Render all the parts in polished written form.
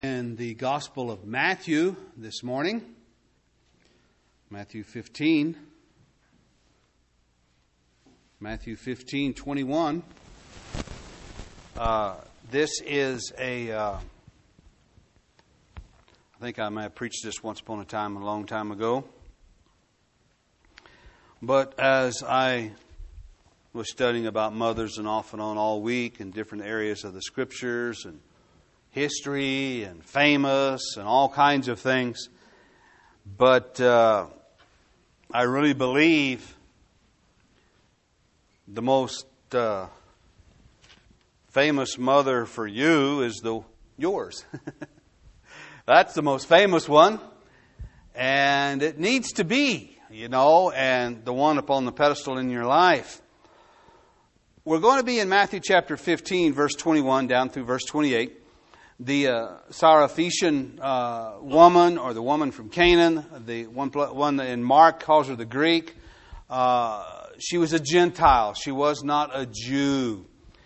In the Gospel of Matthew this morning, Matthew 15:21. This is I think I may have preached this once upon a time, a long time ago. But as I was studying about mothers and off and on all week in different areas of the Scriptures and history and famous and all kinds of things. But I really believe the most famous mother for you is yours. That's the most famous one. And it needs to be, and the one upon the pedestal in your life. We're going to be in Matthew chapter 15, verse 21 down through verse 28. The Syrophoenician woman, or the woman from Canaan, the one in Mark calls her the Greek, she was a Gentile. She was not a Jew.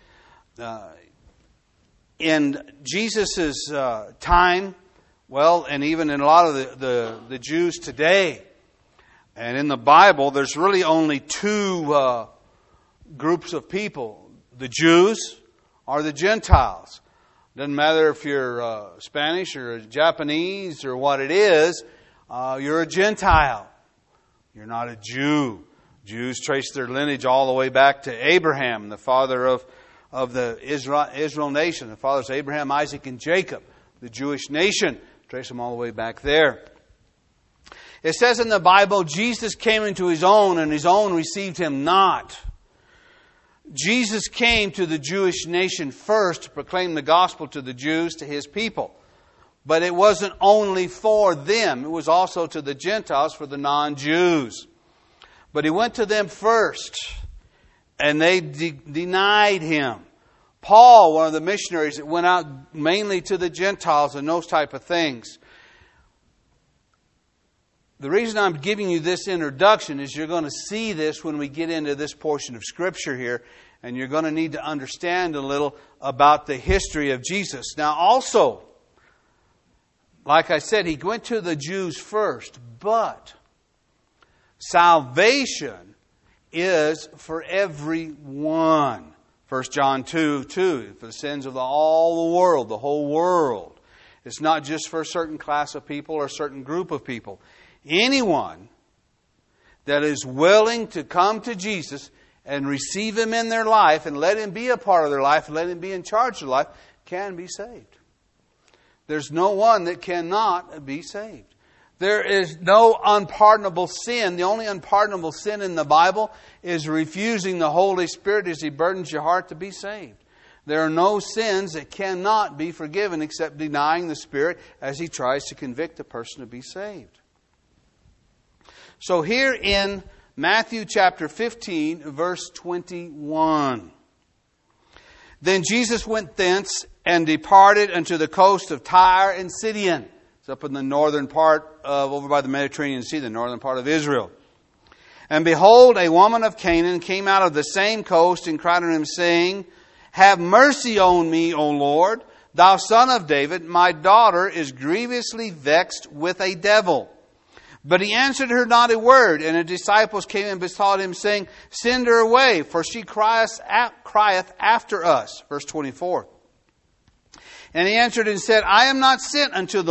In Jesus' time, and even in a lot of the Jews today, and in the Bible, there's really only two groups of people: the Jews or the Gentiles. Doesn't matter if you're Spanish or Japanese or what it is, you're a Gentile. You're not a Jew. Jews trace their lineage all the way back to Abraham, the father of the Israel nation. The fathers Abraham, Isaac, and Jacob, the Jewish nation. Trace them all the way back there. It says in the Bible, Jesus came into His own, and His own received Him not. Jesus came to the Jewish nation first to proclaim the gospel to the Jews, to His people. But it wasn't only for them. It was also to the Gentiles, for the non-Jews. But He went to them first, and they denied Him. Paul, one of the missionaries that went out mainly to the Gentiles and those type of things. The reason I'm giving you this introduction is you're going to see this when we get into this portion of Scripture here, and you're going to need to understand a little about the history of Jesus. Now also, like I said, He went to the Jews first, but salvation is for everyone. 1 John 2:2, for the sins of all the world, the whole world. It's not just for a certain class of people or a certain group of people. Anyone that is willing to come to Jesus and receive Him in their life and let Him be a part of their life and let Him be in charge of their life can be saved. There's no one that cannot be saved. There is no unpardonable sin. The only unpardonable sin in the Bible is refusing the Holy Spirit as He burdens your heart to be saved. There are no sins that cannot be forgiven except denying the Spirit as He tries to convict a person to be saved. So here in Matthew chapter 15, verse 21. Then Jesus went thence and departed unto the coast of Tyre and Sidon. It's up in the northern part of, over by the Mediterranean Sea, the northern part of Israel. And behold, a woman of Canaan came out of the same coast and cried unto Him, saying, Have mercy on me, O Lord, thou Son of David. My daughter is grievously vexed with a devil. But He answered her not a word. And the disciples came and besought Him, saying, Send her away, for she crieth after us. Verse 24. And He answered and said, I am not sent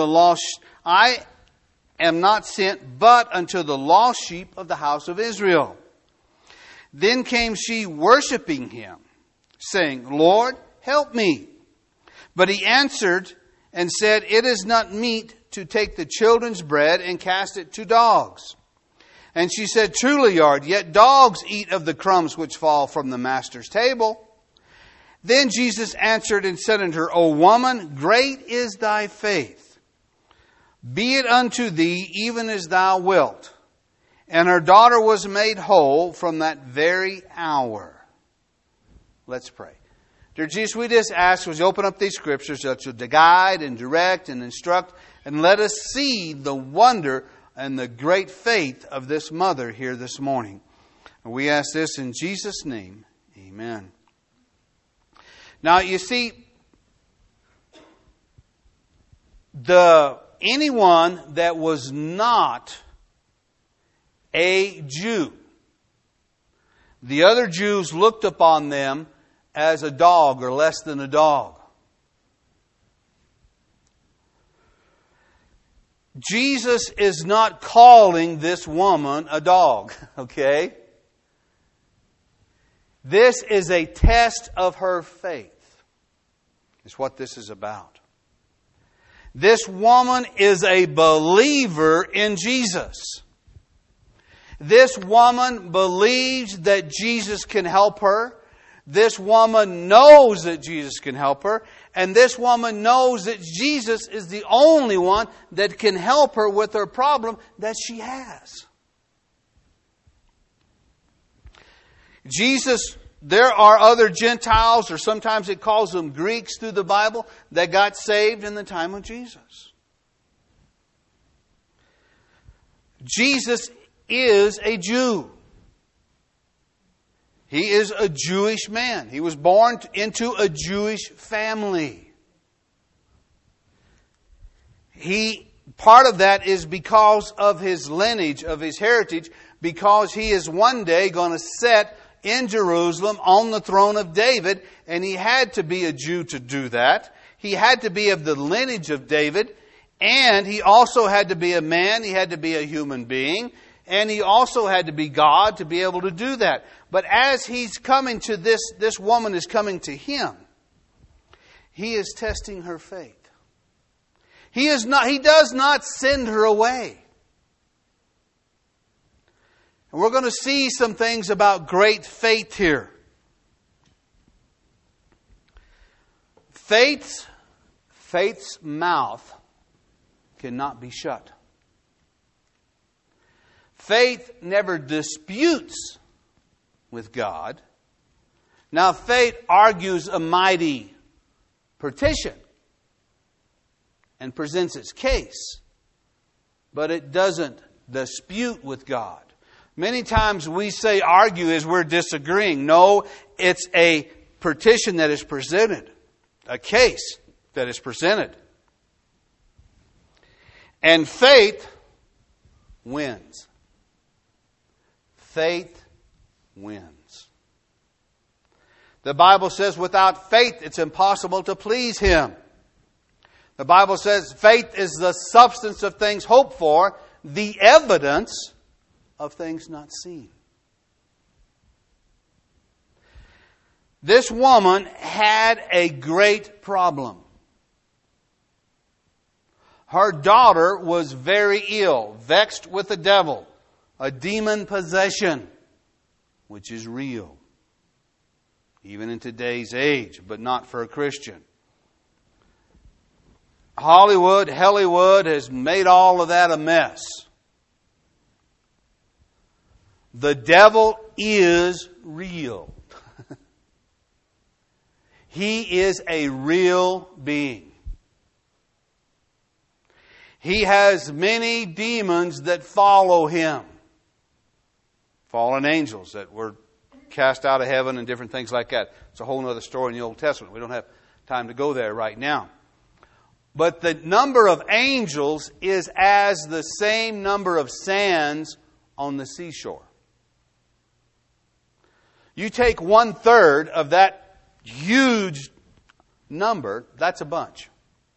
but unto the lost sheep of the house of Israel. Then came she worshiping Him, saying, Lord, help me. But He answered and said, It is not meet to take the children's bread and cast it to dogs. And she said, Truly, Lord, yet dogs eat of the crumbs which fall from the master's table. Then Jesus answered and said unto her, O woman, great is thy faith. Be it unto thee even as thou wilt. And her daughter was made whole from that very hour. Let's pray. Dear Jesus, we just ask as you open up these Scriptures that you'll guide and direct and instruct, and let us see the wonder and the great faith of this mother here this morning. And we ask this in Jesus' name. Amen. Now, you see, anyone that was not a Jew, the other Jews looked upon them as a dog or less than a dog. Jesus is not calling this woman a dog, okay? This is a test of her faith. Is what this is about. This woman is a believer in Jesus. This woman believes that Jesus can help her. This woman knows that Jesus can help her. And this woman knows that Jesus is the only one that can help her with her problem that she has. Jesus, there are other Gentiles, or sometimes it calls them Greeks through the Bible, that got saved in the time of Jesus. Jesus is a Jew. He is a Jewish man. He was born into a Jewish family. Part of that is because of his lineage, of his heritage, because he is one day going to sit in Jerusalem on the throne of David, and he had to be a Jew to do that. He had to be of the lineage of David, and he also had to be a man, he had to be a human being, and he also had to be God to be able to do that. But as he's coming to this woman is coming to him, he is testing her faith. He does not send her away. And we're going to see some things about great faith here. Faith's mouth cannot be shut. Faith never disputes with God. Now, faith argues a mighty petition and presents its case, but it doesn't dispute with God. Many times we say argue as we're disagreeing. No, it's a petition that is presented, a case that is presented. And faith wins. Faith wins. The Bible says without faith it's impossible to please Him. The Bible says faith is the substance of things hoped for, the evidence of things not seen. This woman had a great problem. Her daughter was very ill, vexed with the devil, a demon possession, which is real, even in today's age, but not for a Christian. Hollywood has made all of that a mess. The devil is real. He is a real being. He has many demons that follow him. Fallen angels that were cast out of heaven and different things like that. It's a whole other story in the Old Testament. We don't have time to go there right now. But the number of angels is as the same number of sands on the seashore. You take 1/3 of that huge number, that's a bunch.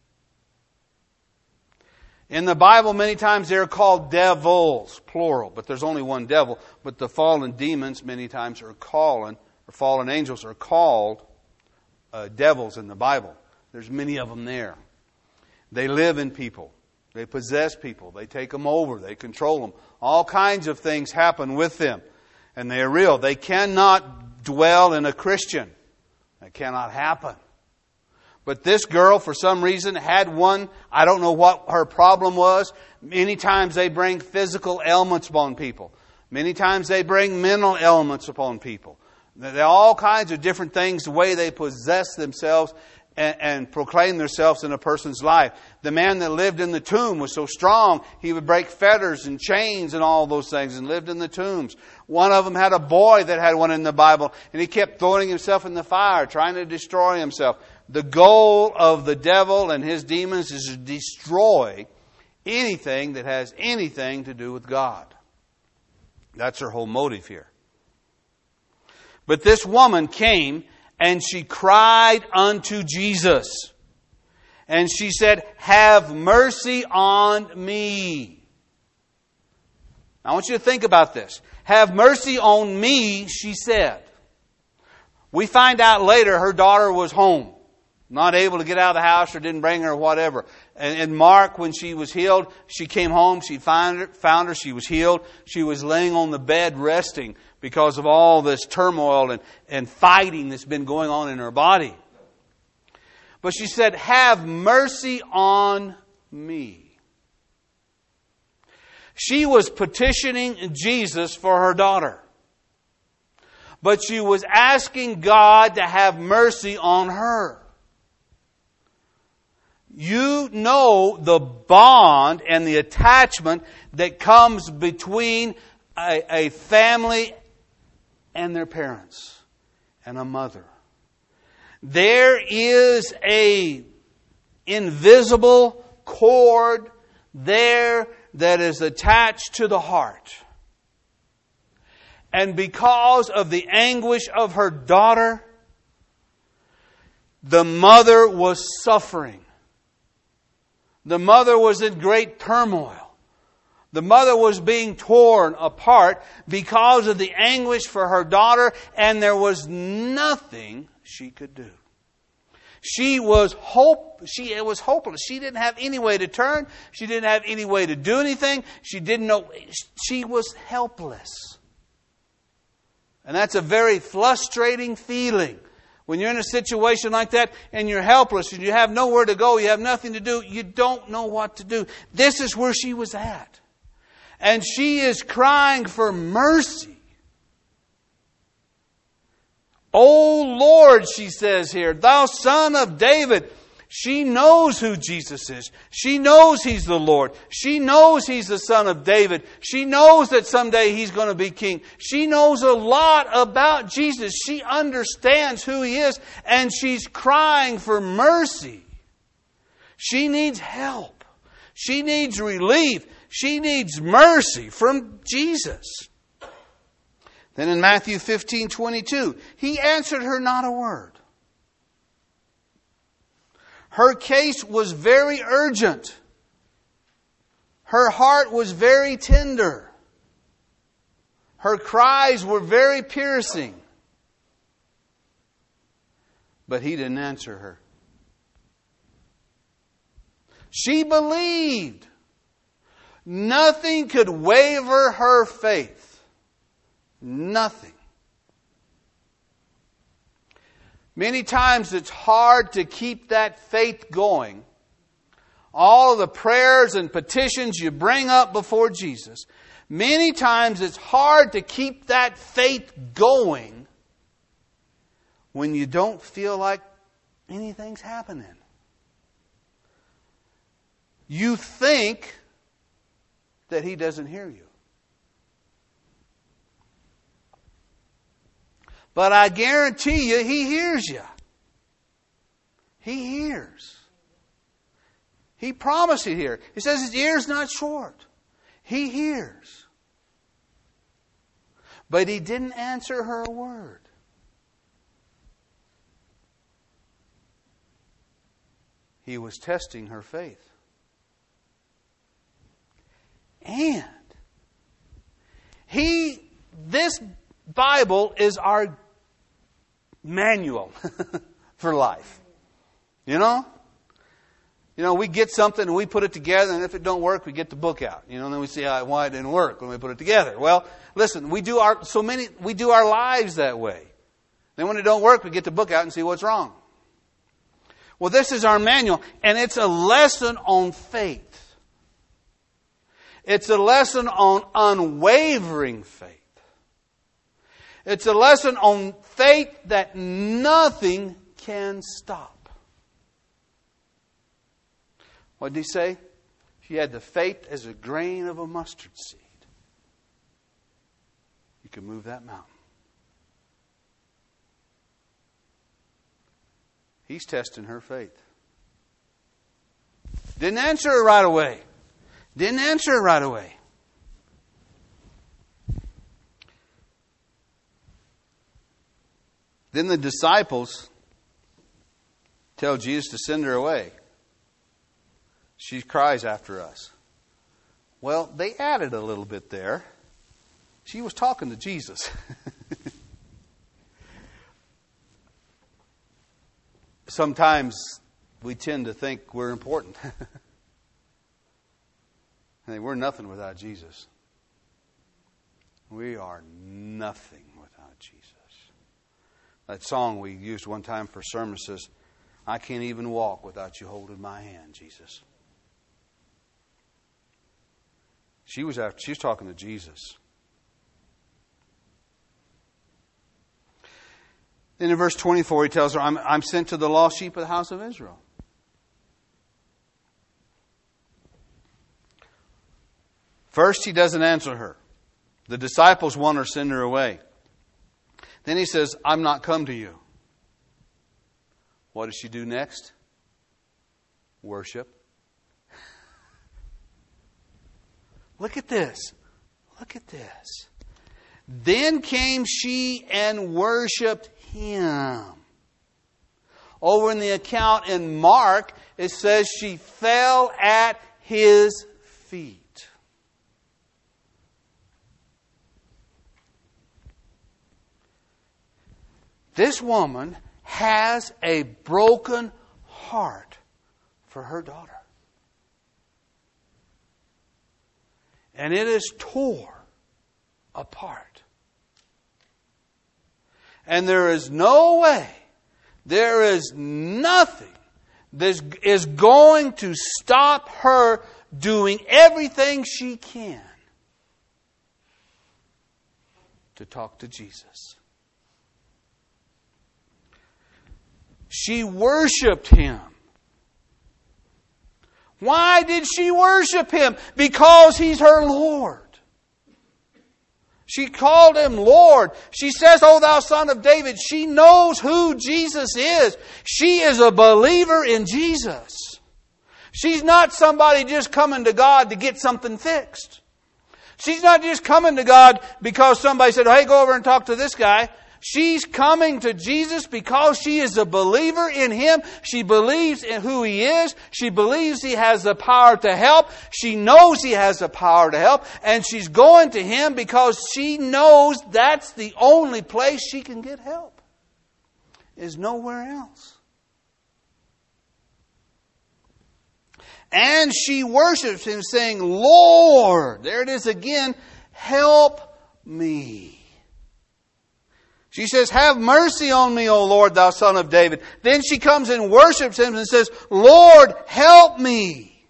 In the Bible, many times they're called devils, plural, but there's only one devil. But the fallen demons many times are fallen angels are called devils in the Bible. There's many of them there. They live in people. They possess people. They take them over. They control them. All kinds of things happen with them. And they are real. They cannot dwell in a Christian. That cannot happen. But this girl, for some reason, had one. I don't know what her problem was. Many times they bring physical ailments upon people. Many times they bring mental ailments upon people. There are all kinds of different things, the way they possess themselves and proclaim themselves in a person's life. The man that lived in the tomb was so strong, he would break fetters and chains and all those things and lived in the tombs. One of them had a boy that had one in the Bible, and he kept throwing himself in the fire, trying to destroy himself. The goal of the devil and his demons is to destroy anything that has anything to do with God. That's her whole motive here. But this woman came and she cried unto Jesus. And she said, "Have mercy on me." Now, I want you to think about this. "Have mercy on me," she said. We find out later her daughter was home, not able to get out of the house or didn't bring her or whatever. And Mark, when she was healed, she came home, she found her, she was healed. She was laying on the bed resting because of all this turmoil and fighting that's been going on in her body. But she said, "Have mercy on me." She was petitioning Jesus for her daughter. But she was asking God to have mercy on her. You know the bond and the attachment that comes between a family and their parents and a mother. There is a invisible cord there that is attached to the heart. And because of the anguish of her daughter, the mother was suffering. The mother was in great turmoil. The mother was being torn apart because of the anguish for her daughter, and there was nothing she could do. It was hopeless. She didn't have any way to turn. She didn't have any way to do anything. She didn't know. She was helpless. And that's a very frustrating feeling. When you're in a situation like that and you're helpless and you have nowhere to go, you have nothing to do, you don't know what to do. This is where she was at. And she is crying for mercy. "O Lord," she says here, "Thou Son of David." She knows who Jesus is. She knows He's the Lord. She knows He's the Son of David. She knows that someday He's going to be king. She knows a lot about Jesus. She understands who He is, and she's crying for mercy. She needs help. She needs relief. She needs mercy from Jesus. Then in Matthew 15:22, He answered her not a word. Her case was very urgent. Her heart was very tender. Her cries were very piercing. But He didn't answer her. She believed. Nothing could waver her faith. Nothing. Many times it's hard to keep that faith going. All of the prayers and petitions you bring up before Jesus, many times it's hard to keep that faith going when you don't feel like anything's happening. You think that He doesn't hear you. But I guarantee you, He hears you. He hears. He promised it here. He says His ear's not short. He hears. But He didn't answer her a word. He was testing her faith. And this Bible is our manual for life. You know, we get something and we put it together, and if it don't work, we get the book out. And then we see why it didn't work when we put it together. Well, listen, we do our lives that way. Then when it don't work, we get the book out and see what's wrong. Well, this is our manual, and it's a lesson on faith. It's a lesson on unwavering faith. It's a lesson on faith that nothing can stop. What did He say? If you had the faith as a grain of a mustard seed, you could move that mountain. He's testing her faith. Didn't answer her right away. Didn't answer her right away. Then the disciples tell Jesus to send her away. She cries after us. Well, they added a little bit there. She was talking to Jesus. Sometimes we tend to think we're important. And we're nothing without Jesus. We are nothing without Jesus. That song we used one time for sermon says, I can't even walk without you holding my hand, Jesus. She was talking to Jesus. Then in verse 24 he tells her, I'm sent to the lost sheep of the house of Israel. First, he doesn't answer her. The disciples want her to send her away. Then he says, I'm not come to you. What does she do next? Worship. Look at this. Look at this. Then came she and worshipped Him. Over in the account in Mark, it says she fell at His feet. This woman has a broken heart for her daughter. And it is tore apart. And there is no way, there is nothing that is going to stop her doing everything she can to talk to Jesus. She worshiped Him. Why did she worship Him? Because He's her Lord. She called Him Lord. She says, O thou Son of David. She knows who Jesus is. She is a believer in Jesus. She's not somebody just coming to God to get something fixed. She's not just coming to God because somebody said, hey, go over and talk to this guy. She's coming to Jesus because she is a believer in Him. She believes in who He is. She believes He has the power to help. She knows He has the power to help. And she's going to Him because she knows that's the only place she can get help. Is nowhere else. And she worships Him saying, Lord, there it is again, help me. She says, have mercy on me, O Lord, thou Son of David. Then she comes and worships Him and says, Lord, help me.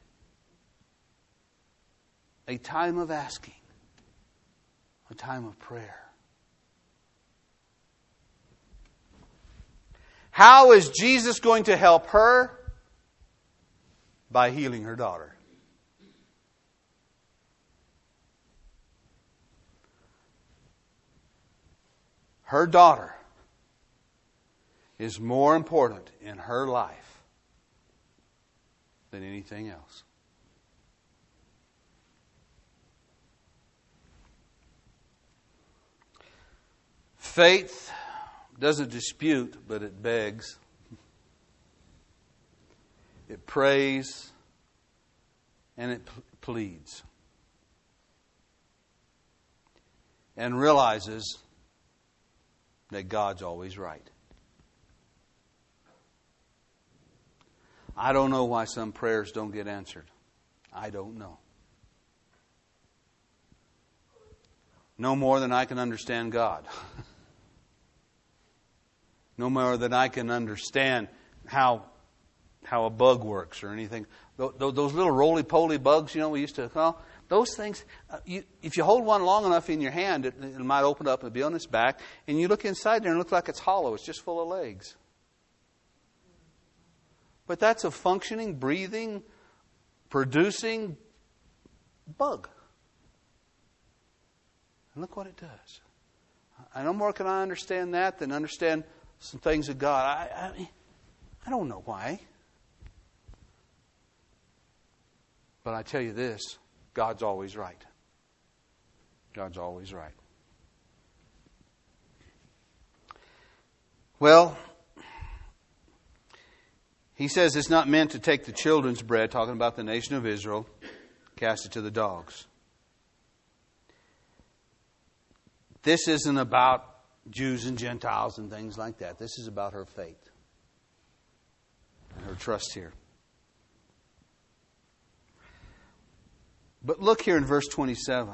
A time of asking. A time of prayer. How is Jesus going to help her? By healing her daughter. Her daughter is more important in her life than anything else. Faith doesn't dispute, but it begs. It prays and it pleads. And realizes that God's always right. I don't know why some prayers don't get answered. I don't know. No more than I can understand God. No more than I can understand how a bug works or anything. Those little roly-poly bugs, we used to call, those things, if you hold one long enough in your hand, it might open up and be on its back. And you look inside there and it looks like it's hollow. It's just full of legs. But that's a functioning, breathing, producing bug. And look what it does. I no more can I understand that than understand some things of God. I don't know why. But I tell you this, God's always right. God's always right. Well, he says it's not meant to take the children's bread, talking about the nation of Israel, cast it to the dogs. This isn't about Jews and Gentiles and things like that. This is about her faith and her trust here. But look here in verse 27.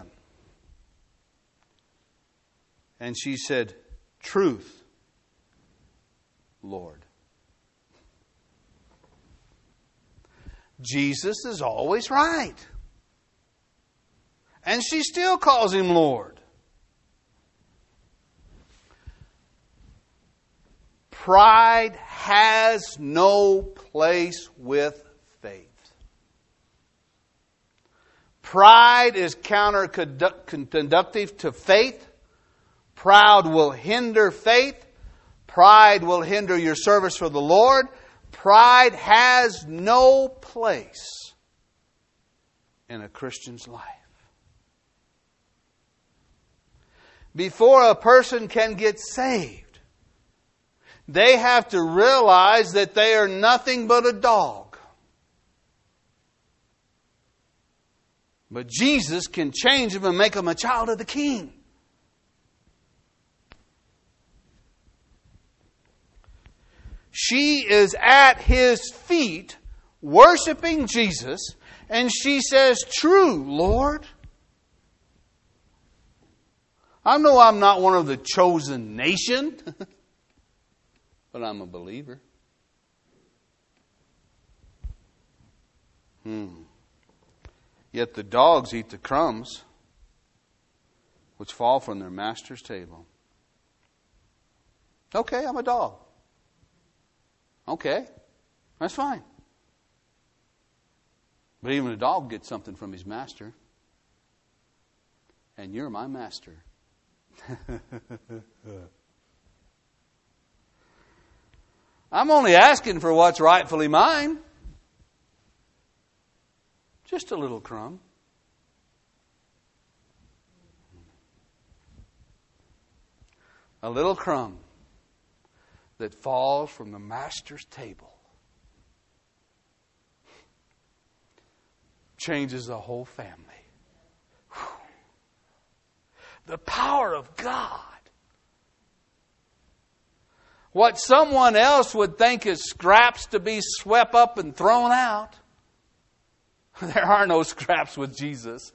And she said, "Truth, Lord." Jesus is always right. And she still calls him Lord. Pride has no place with faith. Pride is counterconductive to faith. Pride will hinder faith. Pride will hinder your service for the Lord. Pride has no place in a Christian's life. Before a person can get saved, they have to realize that they are nothing but a dog. But Jesus can change them and make them a child of the King. She is at His feet, worshiping Jesus, and she says, "True, Lord." I know I'm not one of the chosen nation, but I'm a believer. Yet the dogs eat the crumbs which fall from their master's table. Okay, I'm a dog. Okay, that's fine. But even a dog gets something from his master. And you're my master. I'm only asking for what's rightfully mine. Just a little crumb. A little crumb that falls from the master's table changes the whole family. Whew. The power of God. What someone else would think is scraps to be swept up and thrown out, there are no scraps with Jesus.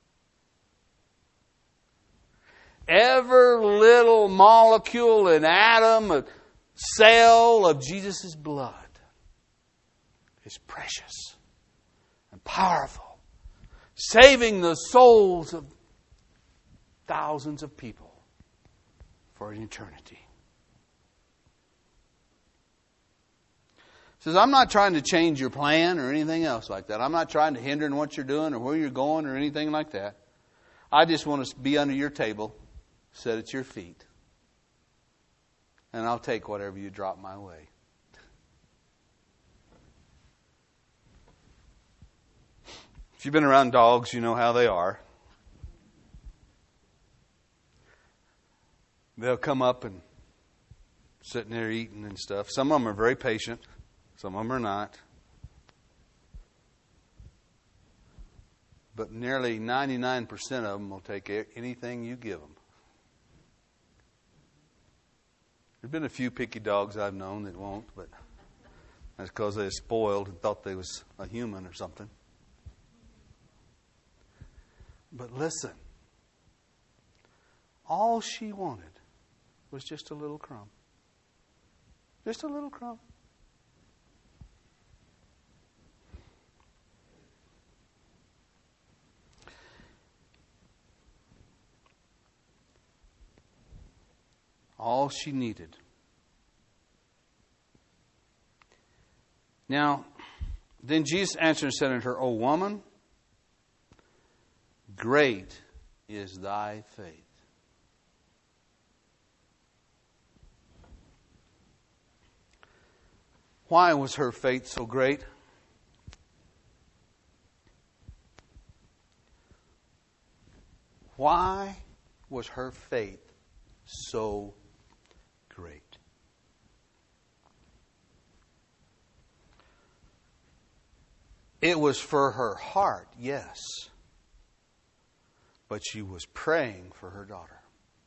Every little molecule and atom, a cell of Jesus' blood is precious and powerful, saving the souls of thousands of people for an eternity. Says, I'm not trying to change your plan or anything else like that. I'm not trying to hinder in what you're doing or where you're going or anything like that. I just want to be under your table, sit at your feet, and I'll take whatever you drop my way. If you've been around dogs, you know how they are. They'll come up and sitting there eating and stuff. Some of them are very patient. Some of them are not. But nearly 99% of them will take anything you give them. There's been a few picky dogs I've known that won't, but that's because they were spoiled and thought they was a human or something. But listen, all she wanted was just a little crumb. Just a little crumb. All she needed. Now, then Jesus answered and said unto her, O woman, great is thy faith. Why was her faith so great? Why was her faith so great? It was for her heart, yes. But she was praying for her daughter.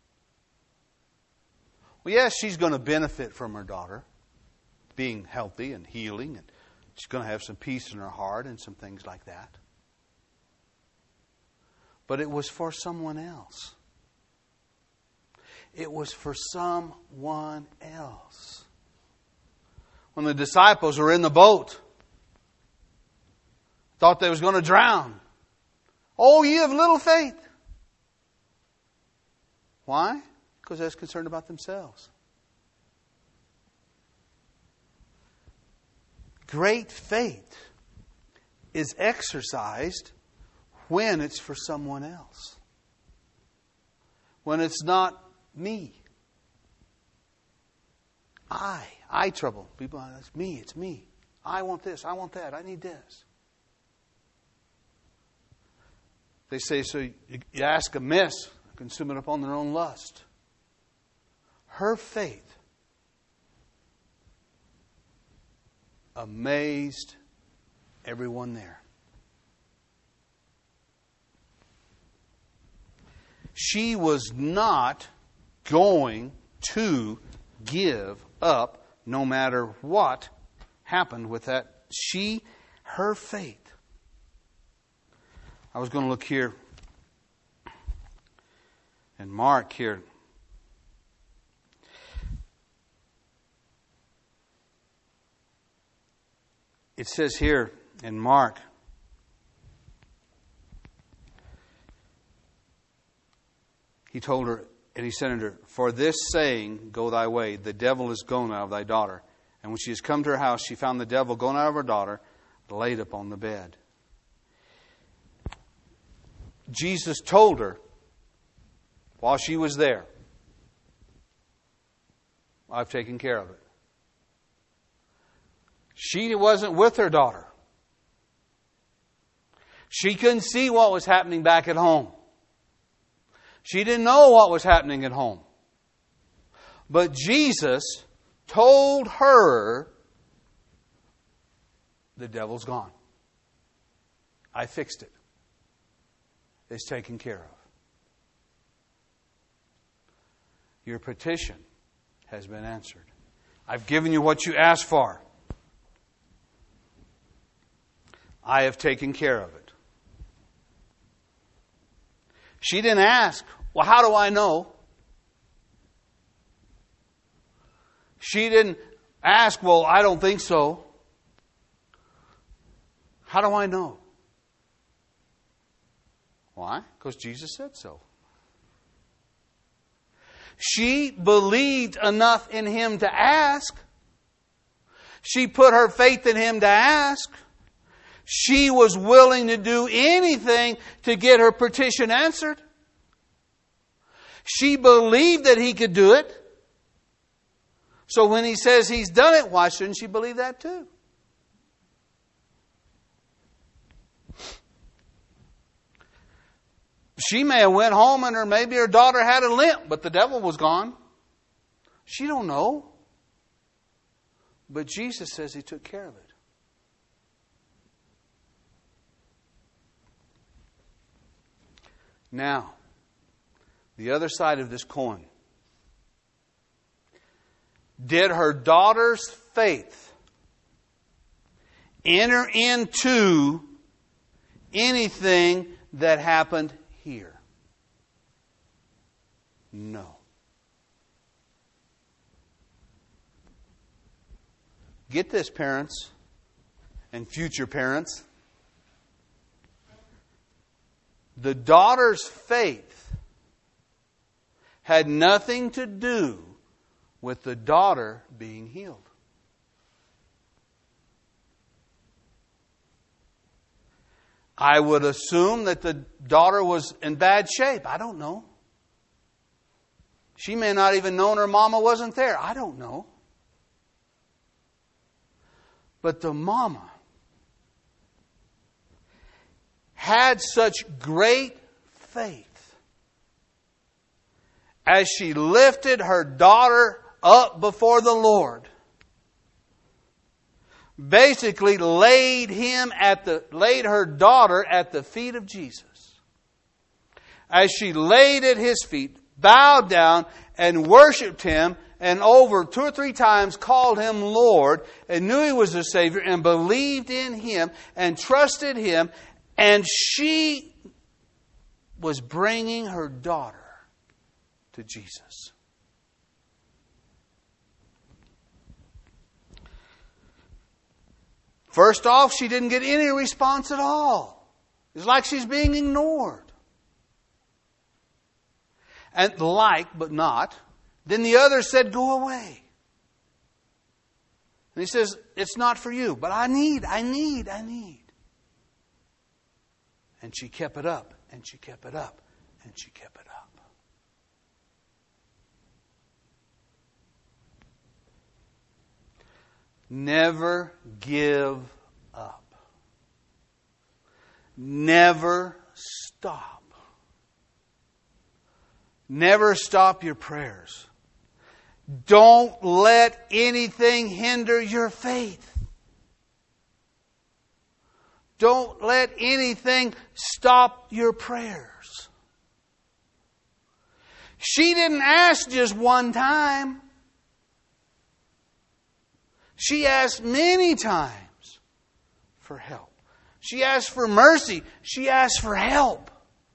Well, yes, she's going to benefit from her daughter being healthy and healing, and she's going to have some peace in her heart and some things like that. But it was for someone else. It was for someone else. When the disciples were in the boat, thought they was going to drown. Oh, ye of little faith. Why? Because they was concerned about themselves. Great faith is exercised when it's for someone else. When it's not me. I trouble. People, it's me. I want this, I want that, I need this. They say, so you ask amiss, consume it upon their own lust. Her faith amazed everyone there. She was not going to give up no matter what happened with that. Her faith. I was going to look here and Mark here. It says here in Mark, he told her, and he said unto her, for this saying, go thy way, the devil is gone out of thy daughter. And when she has come to her house, she found the devil gone out of her daughter, laid upon the bed. Jesus told her, while she was there, I've taken care of it. She wasn't with her daughter. She couldn't see what was happening back at home. She didn't know what was happening at home. But Jesus told her, the devil's gone. I fixed it. It's taken care of. Your petition has been answered. I've given you what you asked for. I have taken care of it. She didn't ask, well, how do I know? She didn't ask, well, I don't think so. How do I know? Why? Because Jesus said so. She believed enough in Him to ask. She put her faith in Him to ask. She was willing to do anything to get her petition answered. She believed that He could do it. So when He says He's done it, why shouldn't she believe that too? She may have went home and maybe her daughter had a limp, but the devil was gone. She don't know. But Jesus says He took care of it. Now, the other side of this coin. Did her daughter's faith enter into anything that happened here? No. Get this, parents and future parents. The daughter's faith had nothing to do with the daughter being healed. I would assume that the daughter was in bad shape. I don't know. She may not even known her mama wasn't there. I don't know. But the mama had such great faith as she lifted her daughter up before the Lord. Basically laid her daughter at the feet of Jesus. As she laid at His feet, bowed down and worshiped Him, and over 2 or 3 times called Him Lord, and knew He was the Savior, and believed in Him, and trusted Him, and she was bringing her daughter to Jesus. First off, she didn't get any response at all. It's like she's being ignored. And but not. Then the other said, go away. And He says, it's not for you, but I need. And she kept it up, and she kept it up, and she kept it up. Never give up. Never stop. Never stop your prayers. Don't let anything hinder your faith. Don't let anything stop your prayers. She didn't ask just one time. She asked many times for help. She asked for mercy. She asked for help.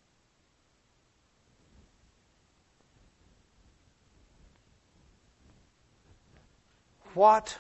What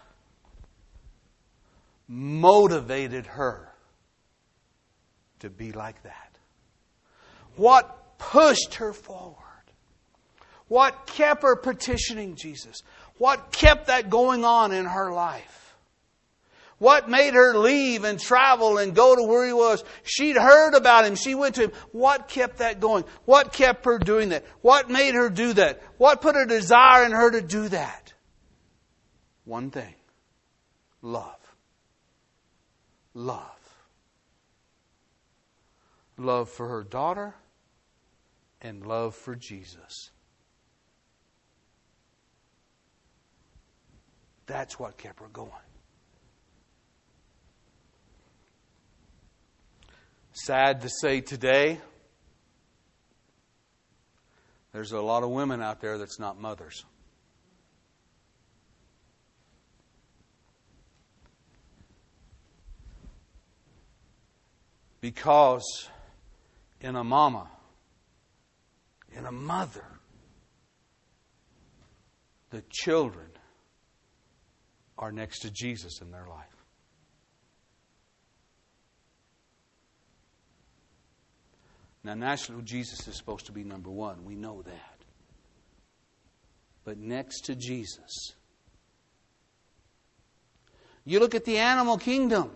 motivated her to be like that? What pushed her forward? What kept her petitioning Jesus? What kept that going on in her life? What made her leave and travel and go to where He was? She'd heard about Him. She went to Him. What kept that going? What kept her doing that? What made her do that? What put a desire in her to do that? One thing. Love. Love. Love for her daughter and love for Jesus. That's what kept her going. Sad to say today, there's a lot of women out there that's not mothers. Because in a mama, in a mother, the children are next to Jesus in their life. Now, naturally, Jesus is supposed to be number one. We know that. But next to Jesus, you look at the animal kingdom.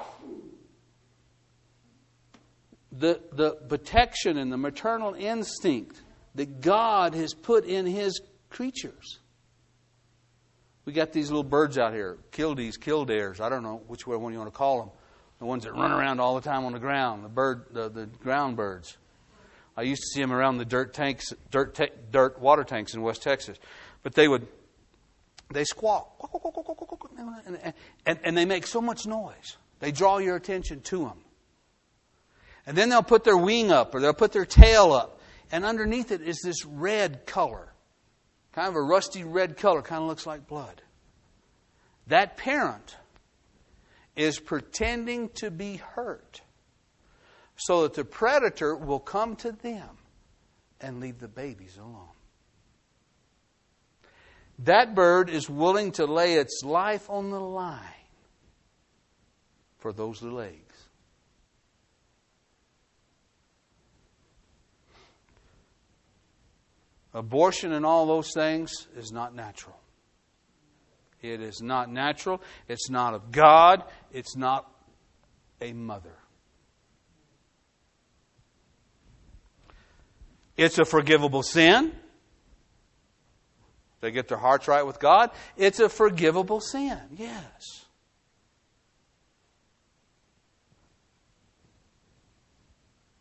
The protection and the maternal instinct that God has put in His creatures. We got these little birds out here, kildees, kildares. I don't know which one you want to call them. The ones that run around all the time on the ground, the ground birds. I used to see them around the dirt water tanks in West Texas. But they squawk. And they make so much noise. They draw your attention to them. And then they'll put their wing up or they'll put their tail up. And underneath it is this red color. Kind of a rusty red color. Kind of looks like blood. That parent is pretending to be hurt so that the predator will come to them and leave the babies alone. That bird is willing to lay its life on the line for those little eggs. Abortion and all those things is not natural. It is not natural. It's not of God. It's not a mother. It's a forgivable sin. They get their hearts right with God. It's a forgivable sin, yes.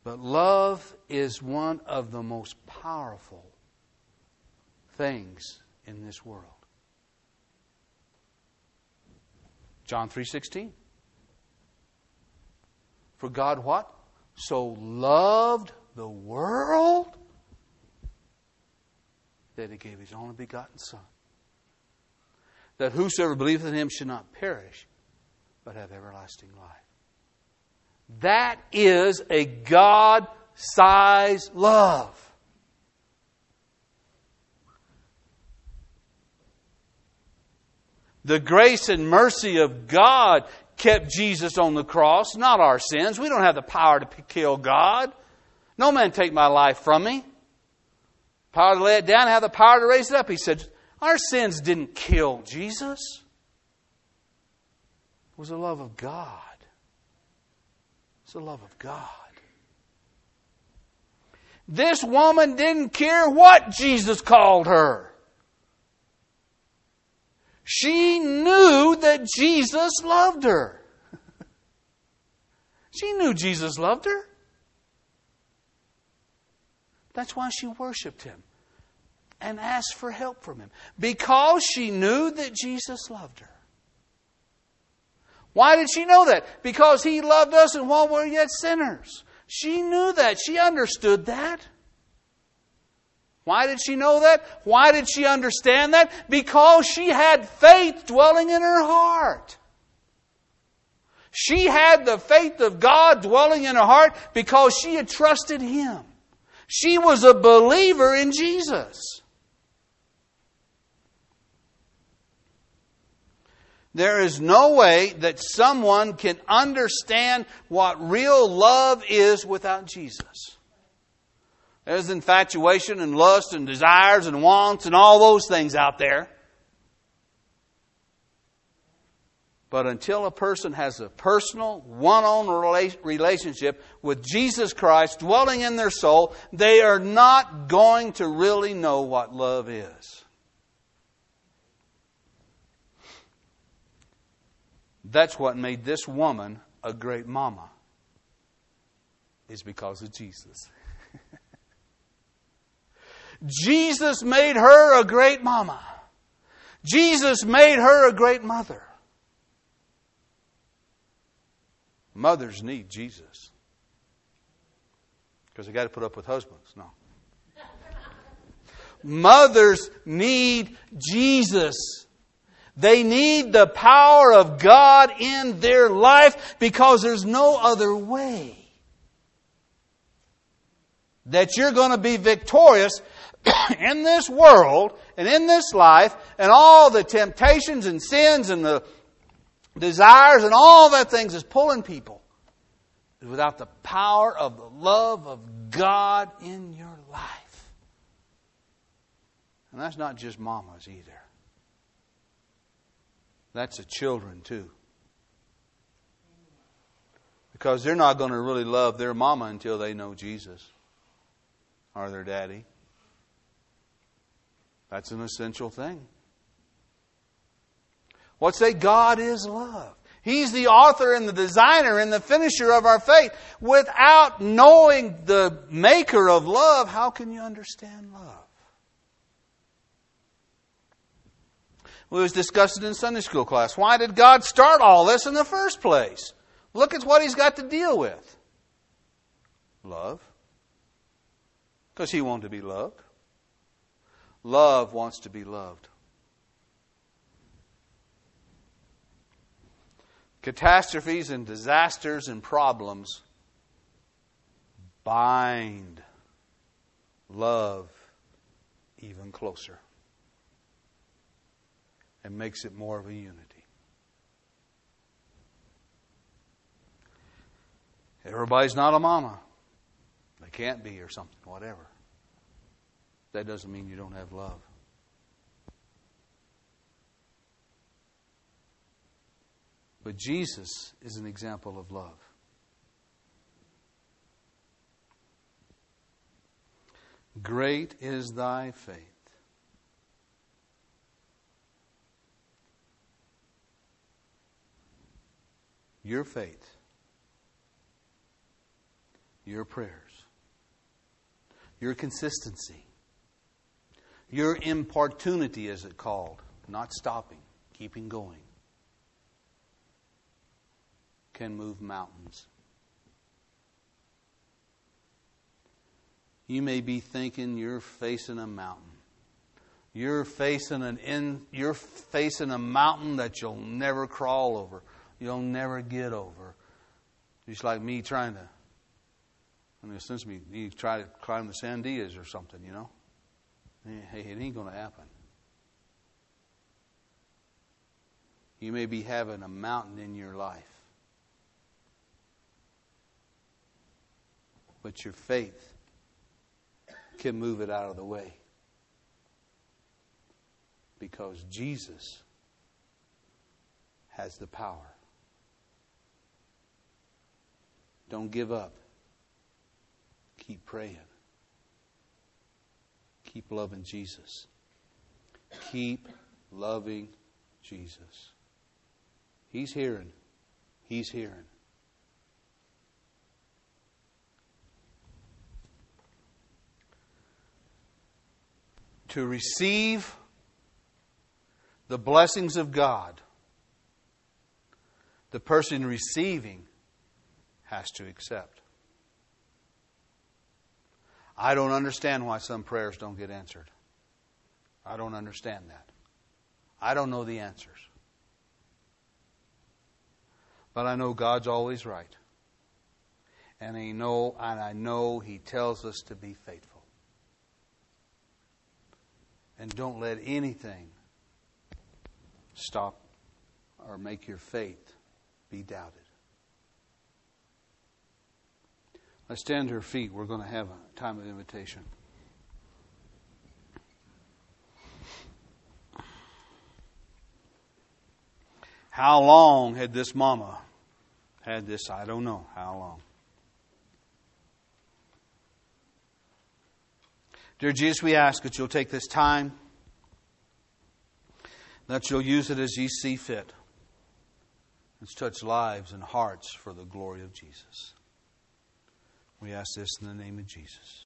But love is one of the most powerful things in this world. John 3:16. For God what? So loved the world that He gave His only begotten Son, that whosoever believeth in Him should not perish, but have everlasting life. That is a God-sized love. The grace and mercy of God kept Jesus on the cross, not our sins. We don't have the power to kill God. No man take my life from me. Power to lay it down, have the power to raise it up. He said, our sins didn't kill Jesus. It was the love of God. It's the love of God. This woman didn't care what Jesus called her. She knew that Jesus loved her. She knew Jesus loved her. That's why she worshiped Him and asked for help from Him. Because she knew that Jesus loved her. Why did she know that? Because He loved us and while we're yet sinners. She knew that. She understood that. Why did she know that? Why did she understand that? Because she had faith dwelling in her heart. She had the faith of God dwelling in her heart because she had trusted Him. She was a believer in Jesus. There is no way that someone can understand what real love is without Jesus. There's infatuation and lust and desires and wants and all those things out there. But until a person has a personal, one-on-one relationship with Jesus Christ dwelling in their soul, they are not going to really know what love is. That's what made this woman a great mama. Is because of Jesus. Jesus made her a great mama. Jesus made her a great mother. Mothers need Jesus. Because they got to put up with husbands. No. Mothers need Jesus. They need the power of God in their life because there's no other way that you're going to be victorious in this world and in this life and all the temptations and sins and the desires and all that things is pulling people without the power of the love of God in your life. And that's not just mamas either. That's the children too. Because they're not going to really love their mama until they know Jesus or their daddy. That's an essential thing. What's that? God is love. He's the author and the designer and the finisher of our faith. Without knowing the maker of love, how can you understand love? We was discussing in Sunday school class. Why did God start all this in the first place? Look at what He's got to deal with. Love. Because He wanted to be loved. Love wants to be loved. Catastrophes and disasters and problems bind love even closer and makes it more of a unity. Everybody's not a mama. They can't be or something, whatever. That doesn't mean you don't have love. But Jesus is an example of love. Great is thy faith. Your faith your prayers, your consistency, your importunity, as it's called, not stopping, keeping going, can move mountains. You may be thinking you're facing a mountain. You're facing a mountain that you'll never crawl over. You'll never get over. Just like me trying to, since you try to climb the Sandias or something, you know. Hey, it ain't going to happen. You may be having a mountain in your life. But your faith can move it out of the way. Because Jesus has the power. Don't give up. Keep praying. Keep loving Jesus. Keep loving Jesus. He's hearing. He's hearing. To receive the blessings of God, the person receiving has to accept. I don't understand why some prayers don't get answered. I don't understand that. I don't know the answers. But I know God's always right. And I know He tells us to be faithful. And don't let anything stop or make your faith be doubted. Let's stand to our feet. We're going to have a time of invitation. How long had this mama had this? I don't know how long. Dear Jesus, we ask that you'll take this time, that you'll use it as ye see fit, and touch lives and hearts for the glory of Jesus. We ask this in the name of Jesus.